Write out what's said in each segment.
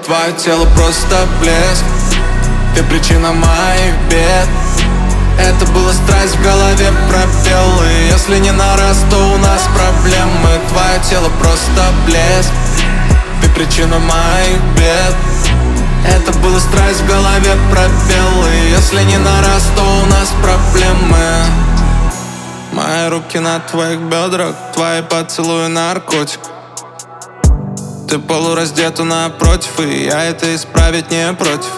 Твое тело просто блеск, ты причина моих бед. Это была страсть, в голове пробел. И если не на раз, то у нас проблемы. Твое тело просто блеск, ты причина моих бед. Это была страсть, в голове пробел. И если не на раз, то у нас проблемы. Мои руки на твоих бедрах, твои поцелуи наркотик. Ты полураздета напротив, и я это исправить не против.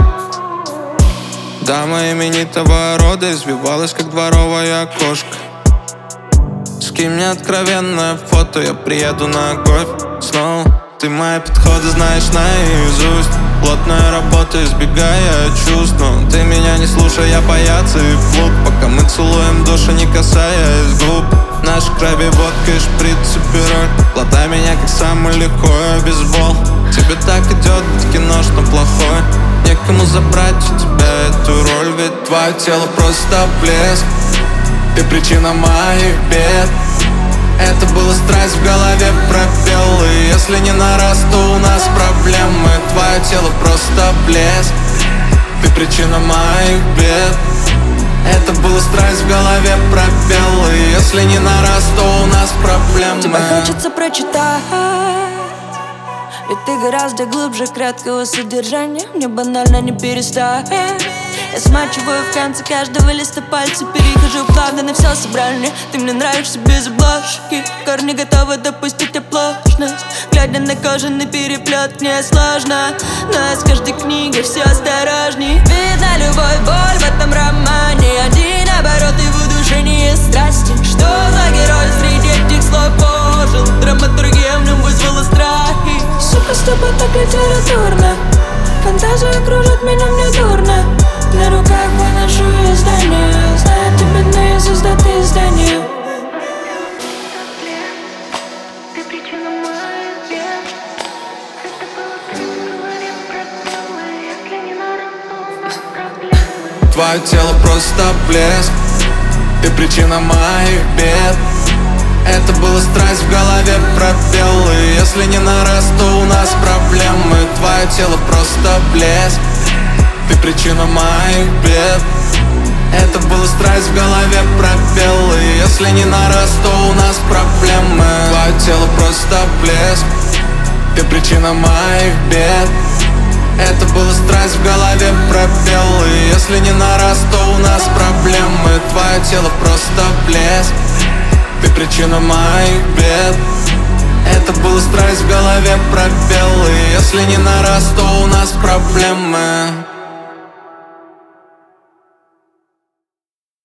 Дама именитого рода извивалась, как дворовая кошка. Скинь мне откровенное фото, я приеду на кофе снова. Ты мои подходы знаешь наизусть. Плотная работа, избегая чувств. Но ты меня не слушай, я паяц и флук. Пока мы целуем души, не касаясь губ. Наши крови, водка и шприц и пирог. Глотай меня, как самый легкой бейсбол. Тебе так идет быть киношно плохой. Некому забрать у тебя эту роль. Ведь твое тело просто блеск, ты причина моих бед. Это была страсть, в голове пробел. И если не на раз, то у нас проблемы. Твое тело просто блеск, ты причина моих бед. Это была страсть, в голове пробел. И если не на раз, то у нас проблемы. Тебе хочется прочитать, ведь ты гораздо глубже краткого содержания. Мне банально не перестать. Я смачиваю в конце каждого листа пальцы, перехожу плавно на все собрание. Ты мне нравишься без обложки, корни готовы допустить оплошность. Глядя на кожаный переплет, мне сложно, но с каждой книгой все осторожней. Видно любовь, боль в этом романе. Один оборот и в удушении страсти. Что за герой среди этих слов ожил? Драматургия в нем вызвала страхи. Сука, с тобой так литературно, фантазия кружит меня, мне дурно. На руках выношу издание, знаю, ты бедные создатые издания. Ты причина моих бед. Это было в голове пробелы. Если не на раз, проблемы. Твое тело просто блеск, ты причина моих бед. Это была страсть, в голове пробел. И если не на раз, то у нас проблемы. Твое тело просто блеск, ты причина моих бед. Это была страсть, в голове пробел. И если не на раз, то у нас проблемы. Твое тело просто блеск, ты причина моих бед. Это была страсть, в голове пробел. И если не на раз, то у нас проблемы. Твое тело просто блеск, ты причина моих бед. Это была страсть, в голове пробел. И если не на раз, то у нас проблемы.